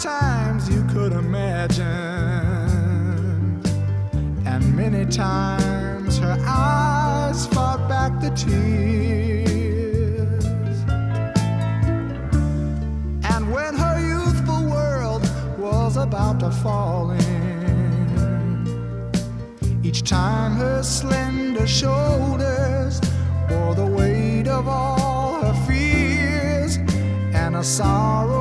times you could imagine, and many times her eyes fought back the tears. And when her youthful world was about to fall in, each time her slender shoulders bore the weight of all her fears, and a sorrow